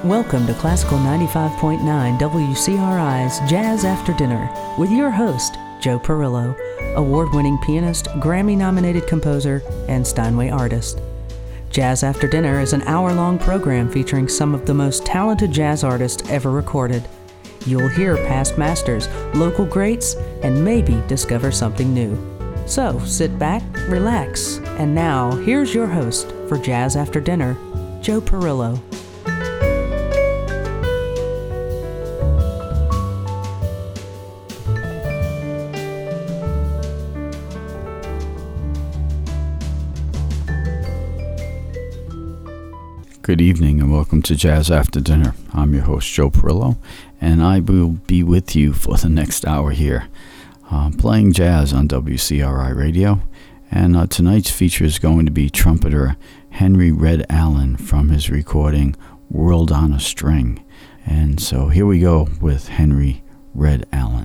Welcome to Classical 95.9 WCRI's Jazz After Dinner with your host, Joe Perillo, award-winning pianist, Grammy-nominated composer, and Steinway artist. Jazz After Dinner is an hour-long program featuring some of the most talented jazz artists ever recorded. You'll hear past masters, local greats, and maybe discover something new. So sit back, relax, and now here's your host for Jazz After Dinner, Joe Perillo. Good evening and welcome to Jazz After Dinner. I'm your host, Joe Perillo, and I will be with you for the next hour here, playing jazz on WCRI Radio. And tonight's feature is going to be trumpeter Henry Red Allen from his recording World on a String. And so here we go with Henry Red Allen.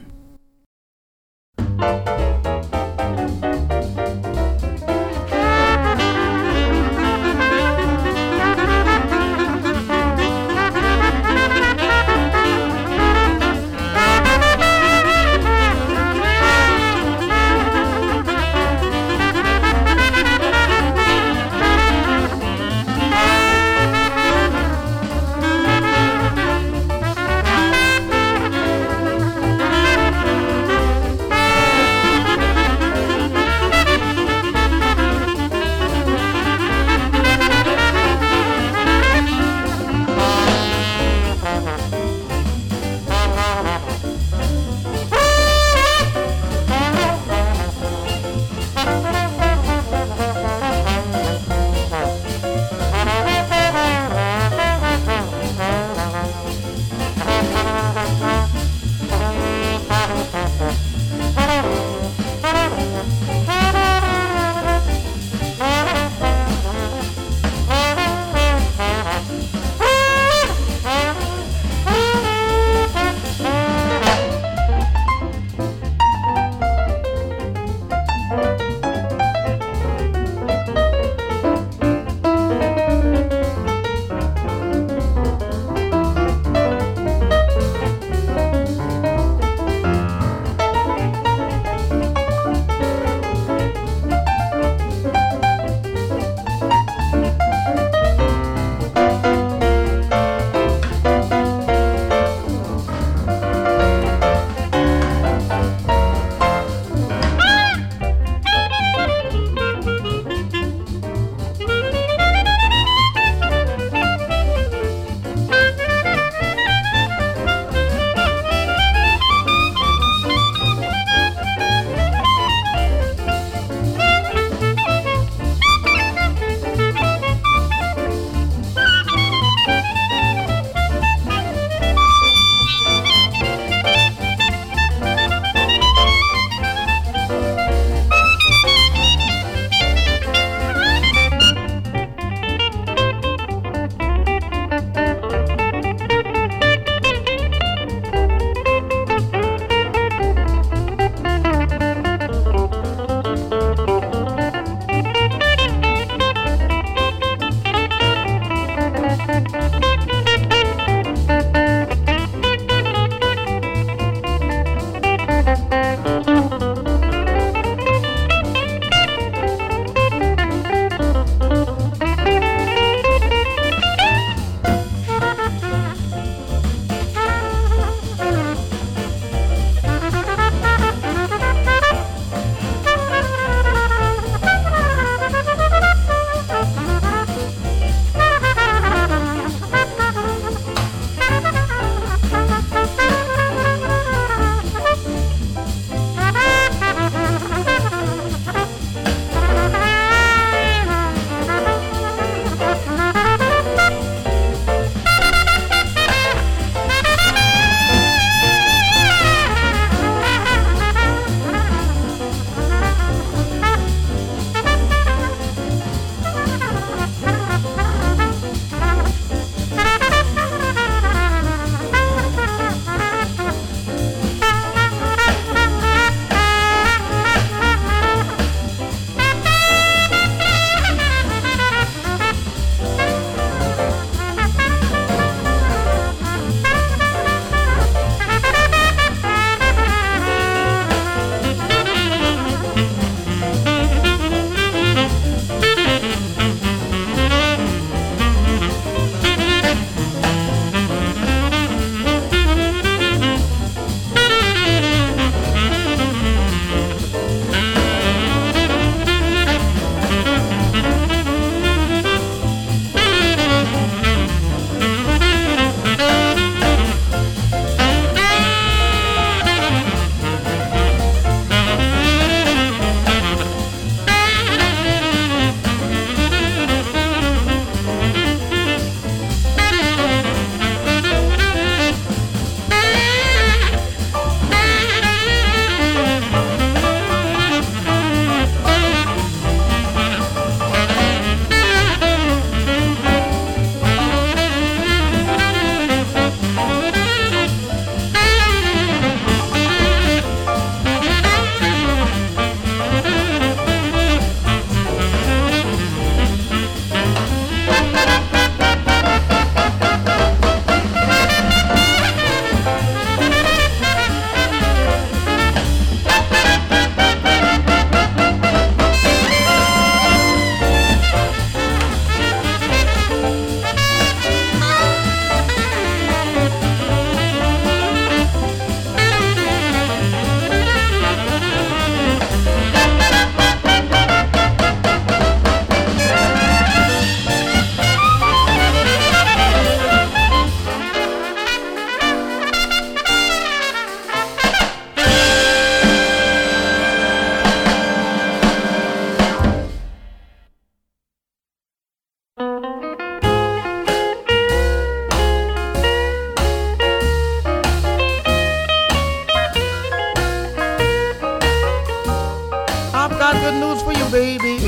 baby.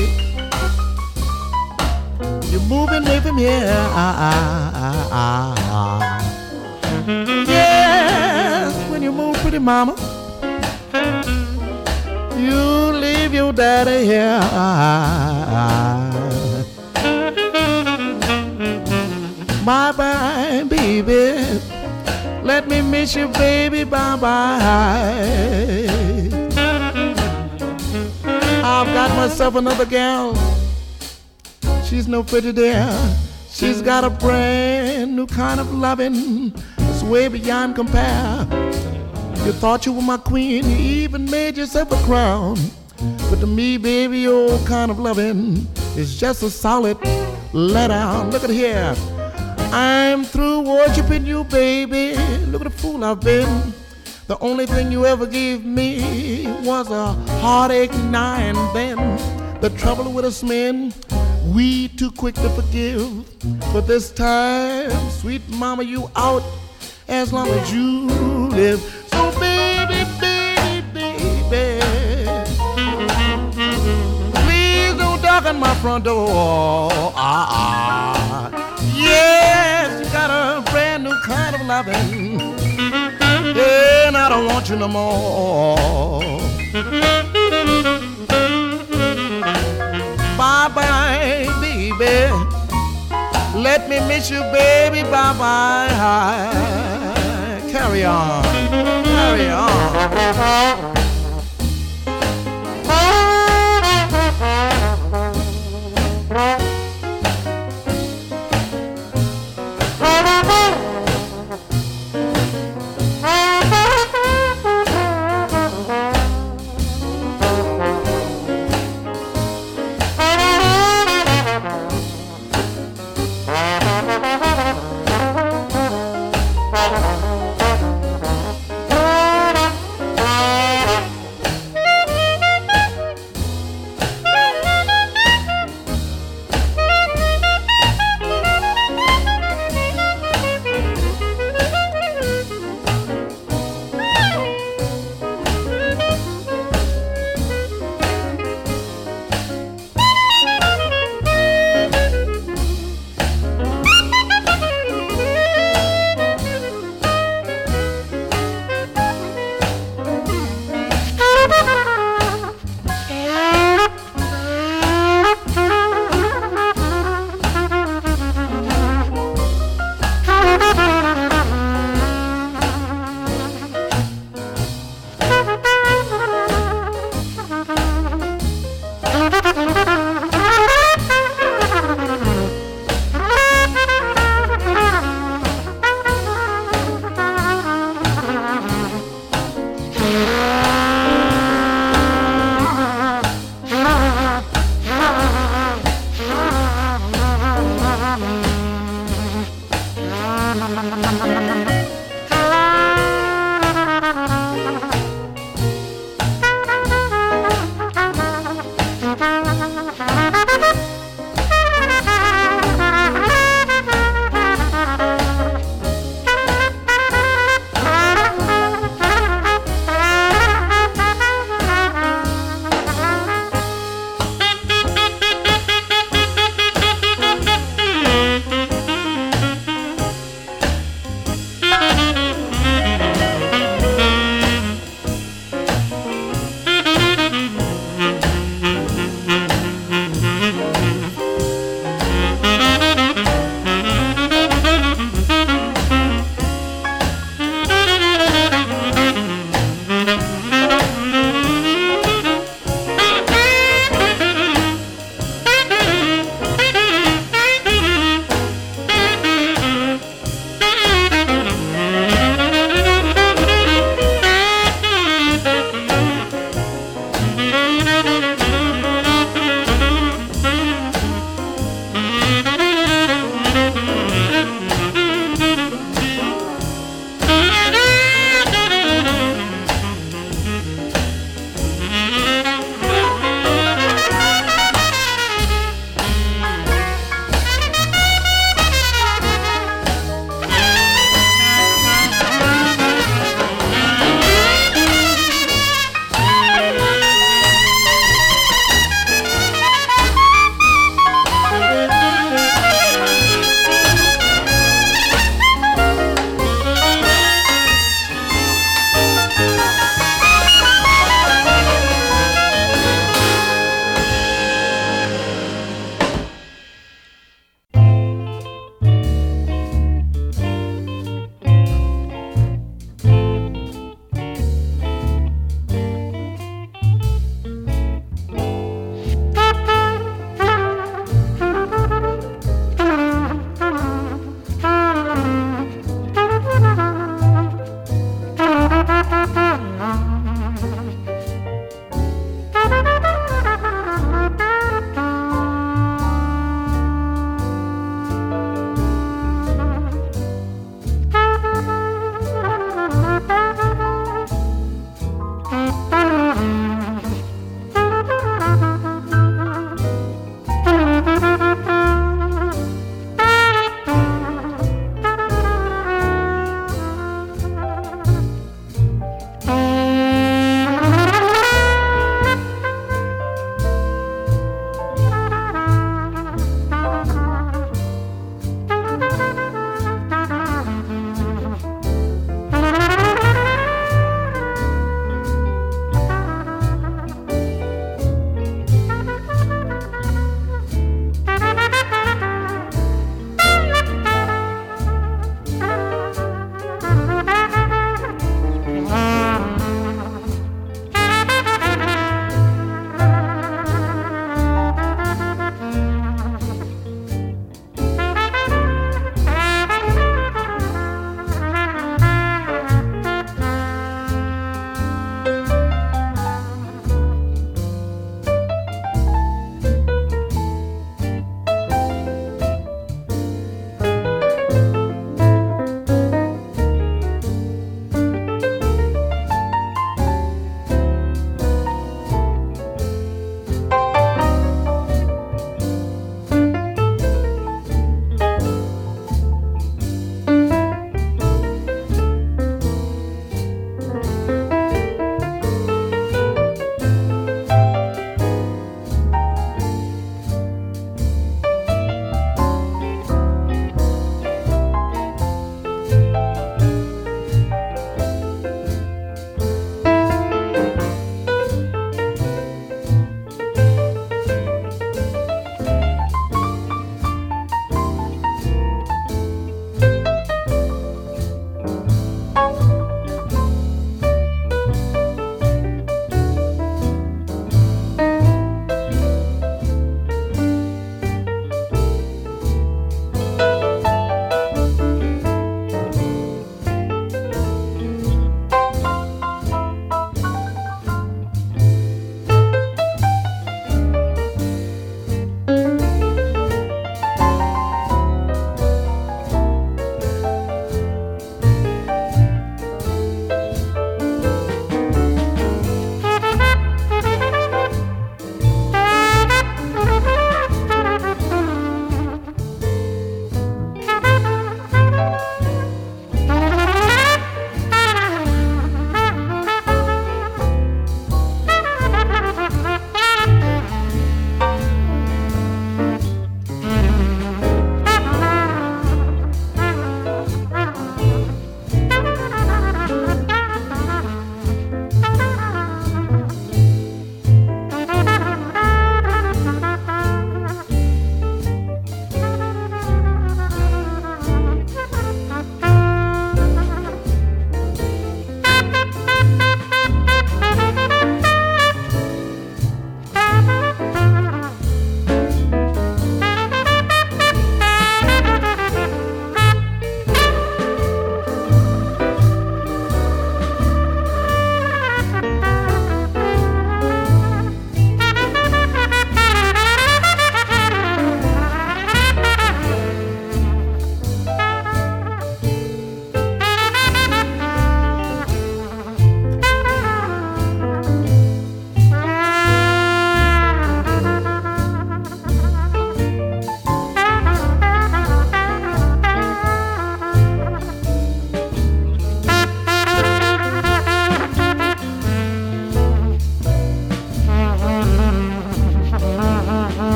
You're moving away from here. Yes, when you move, pretty mama, you leave your daddy here. Bye-bye, baby. Let me miss you, baby. Bye-bye. I've got myself another gal. She's no pretty dear. She's got a brand new kind of loving. It's way beyond compare. You thought you were my queen. You even made yourself a crown. But to me, baby, your kind of loving is just a solid letdown. Look at here. I'm through worshiping you, baby. Look at the fool I've been. The only thing you ever gave me was a heartache now and then. The trouble with us men, we too quick to forgive. But this time, sweet mama, you out as long as you live. So baby, baby, baby, please don't darken my front door. Yes, you got a brand new kind of loving. Yeah, and I don't want you no more. Bye-bye, baby. Let me miss you, baby. Bye-bye. Carry on. Carry on.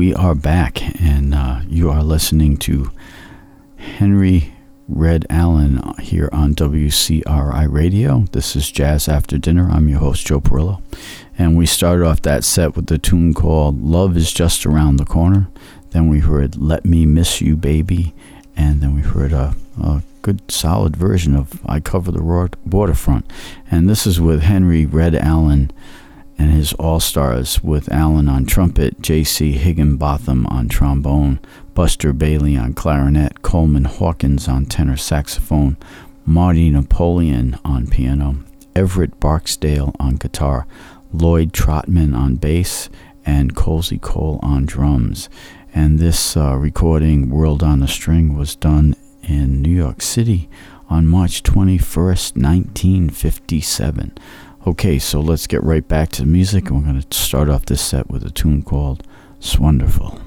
we are back, and you are listening to Henry Red Allen here on WCRI Radio. This is Jazz After Dinner. I'm your host, Joe Perillo. And we started off that set with the tune called Love Is Just Around the Corner. Then we heard Let Me Miss You, Baby. And then we heard a good solid version of I Cover the Waterfront. And this is with Henry Red Allen and his all-stars, with Allen on trumpet, J.C. Higginbotham on trombone, Buster Bailey on clarinet, Coleman Hawkins on tenor saxophone, Marty Napoleon on piano, Everett Barksdale on guitar, Lloyd Trotman on bass, and Colsey Cole on drums. And this recording, World on a String, was done in New York City on March 21st, 1957. Okay, so let's get right back to the music, and we're going to start off this set with a tune called "Swonderful."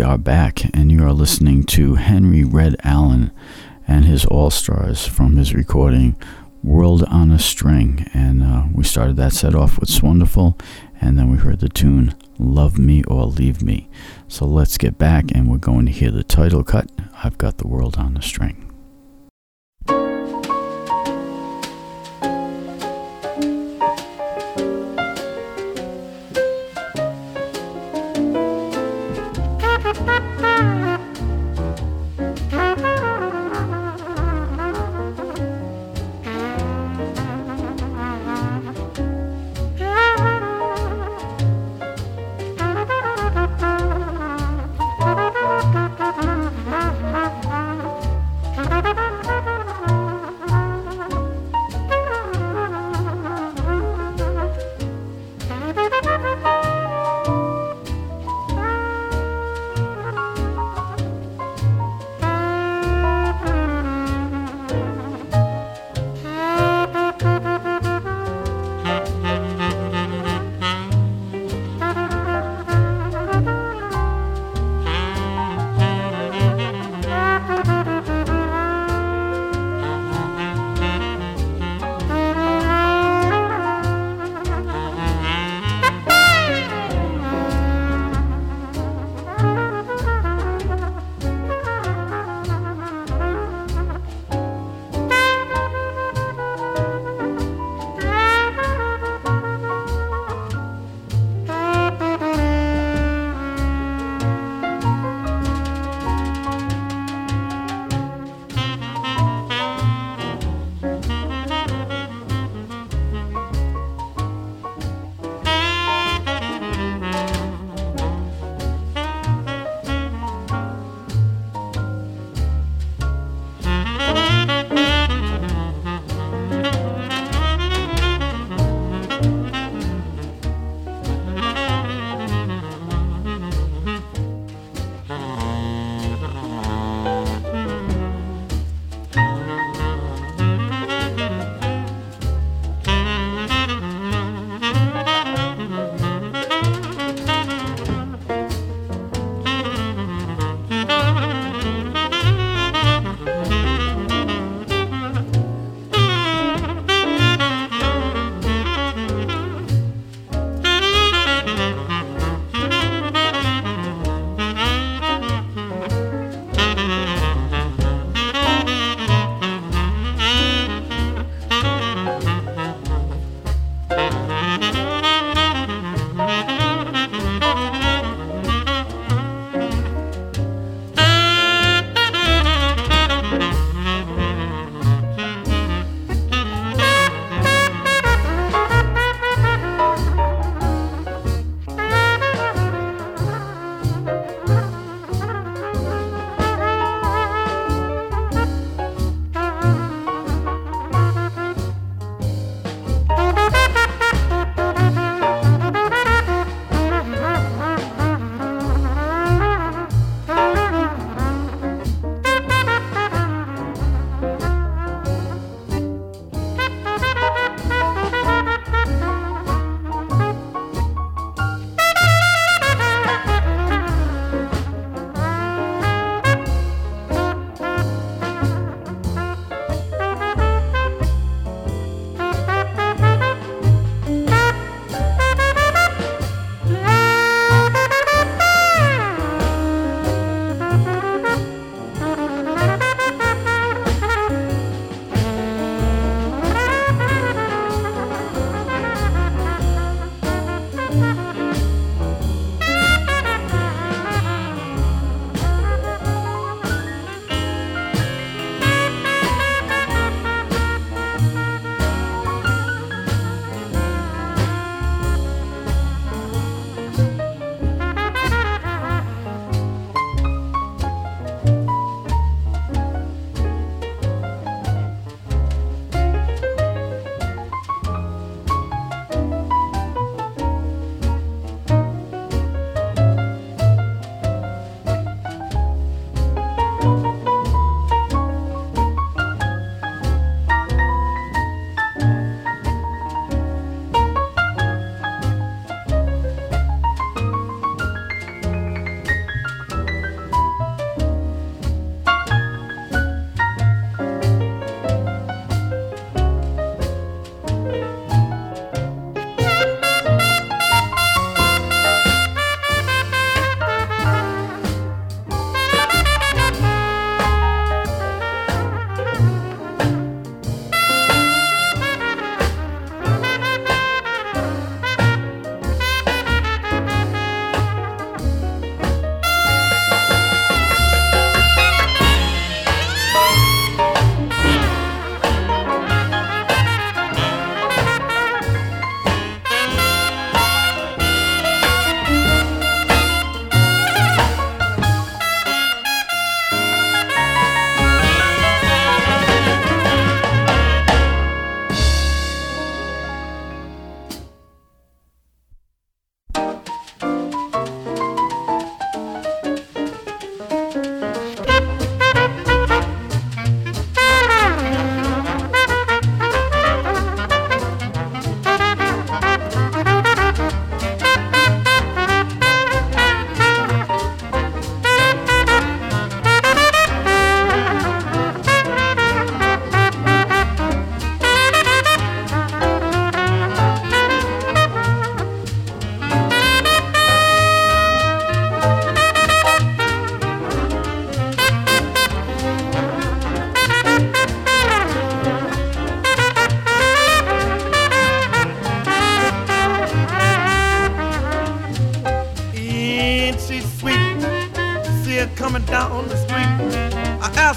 are back, and you are listening to Henry Red Allen and his All-Stars from his recording World on a String. And we started that set off with Swonderful, and then we heard the tune Love Me or Leave Me. So let's get back, and we're going to hear the title cut, I've Got the World on a String.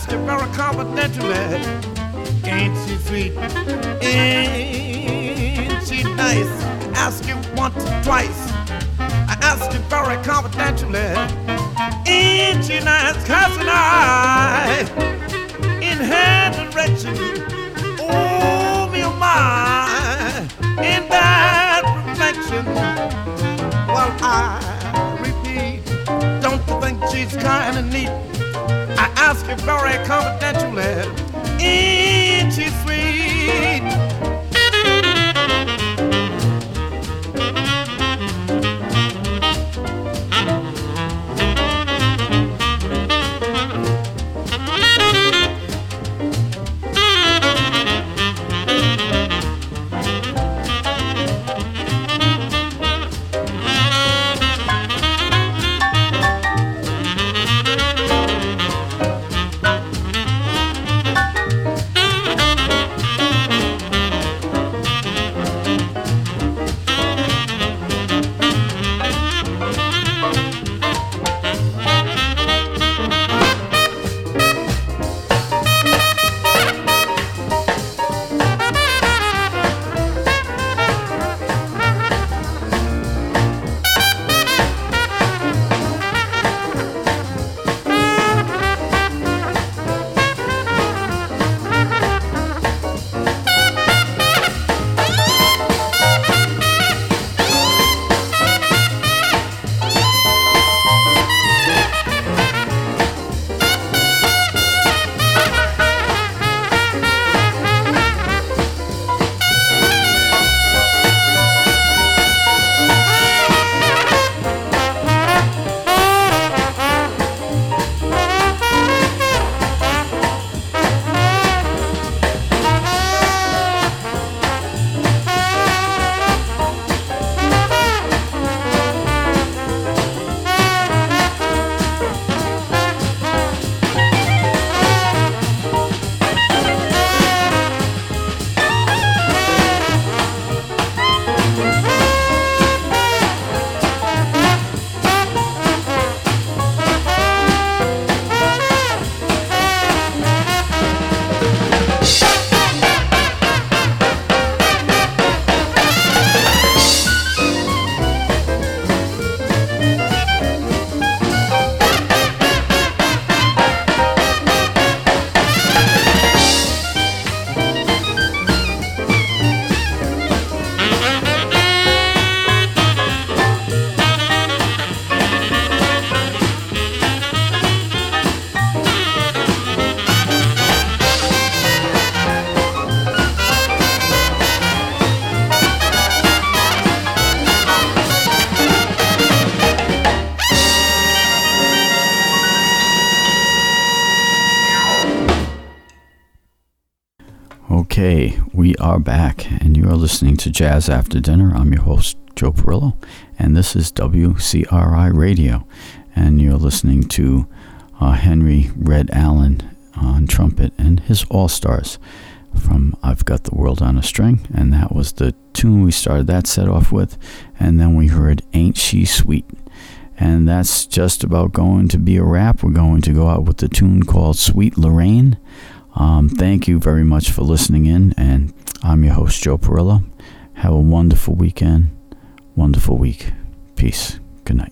ask you very confidentially, ain't she sweet? Ain't she nice? I ask you once or twice. I ask you very confidentially, ain't she nice? Casting eyes in her direction. Oh, me, oh, my, in that reflection. Well, I repeat, don't you think she's kind of neat? I ask you very confidentially, ain't she sweet? Okay, we are back, and you are listening to Jazz After Dinner. I'm your host, Joe Perillo, and this is WCRI Radio, and you're listening to Henry Red Allen on trumpet and his All-Stars from I've Got the World on a String, and that was the tune we started that set off with, and then we heard Ain't She Sweet. And that's just about going to be a wrap. We're going to go out with the tune called Sweet Lorraine. Thank you very much for listening in, and I'm your host, Joe Perillo. Have a wonderful weekend, wonderful week. Peace. Good night.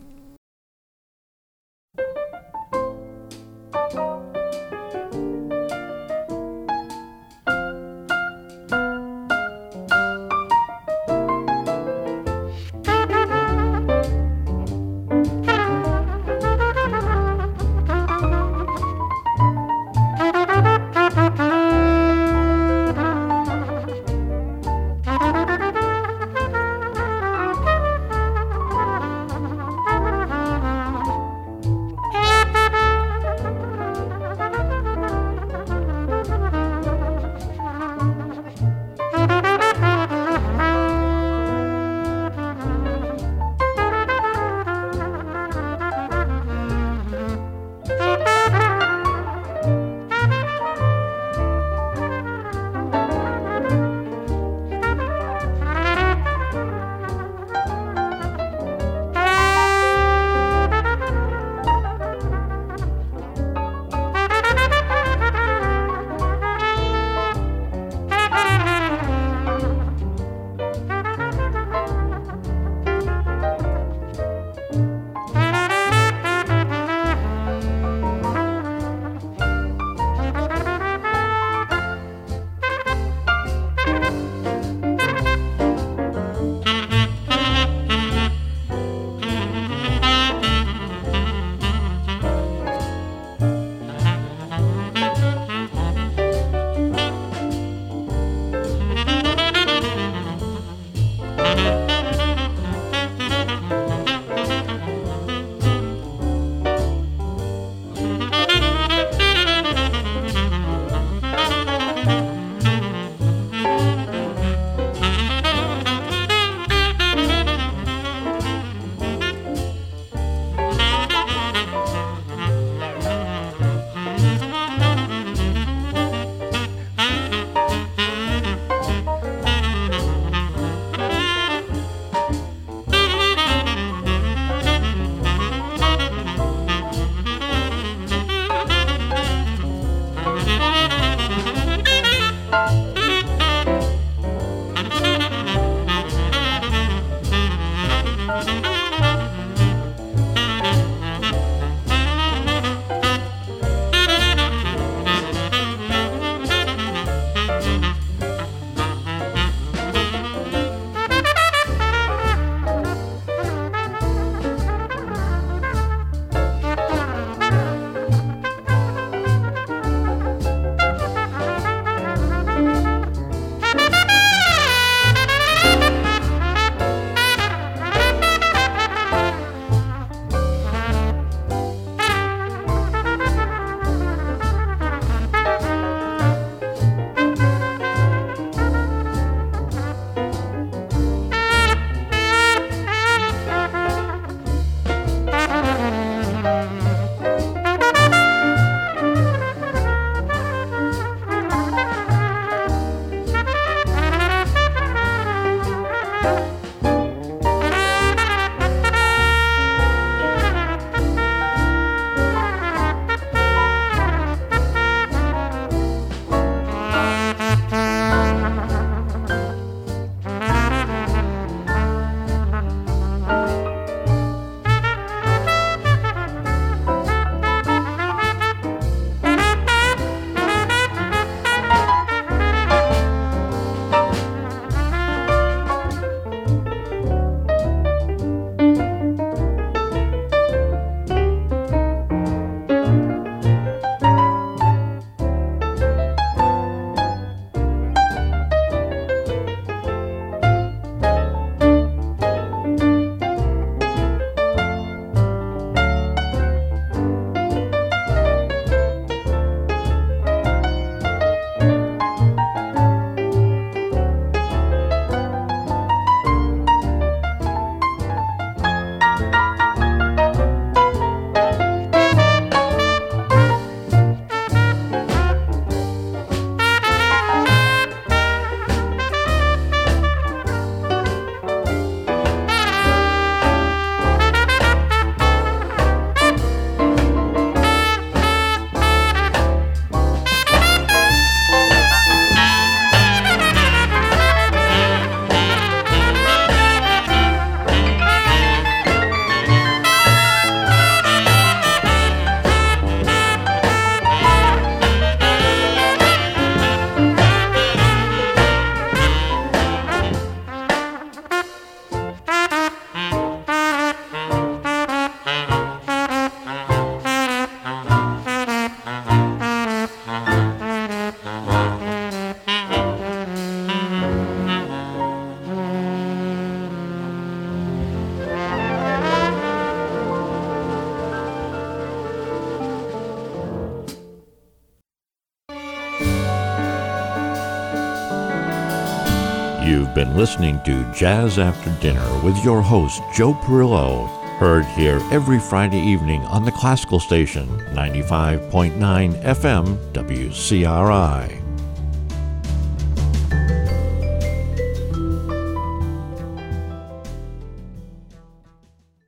You've been listening to Jazz After Dinner with your host, Joe Perillo, heard here every Friday evening on the classical station, 95.9 FM WCRI.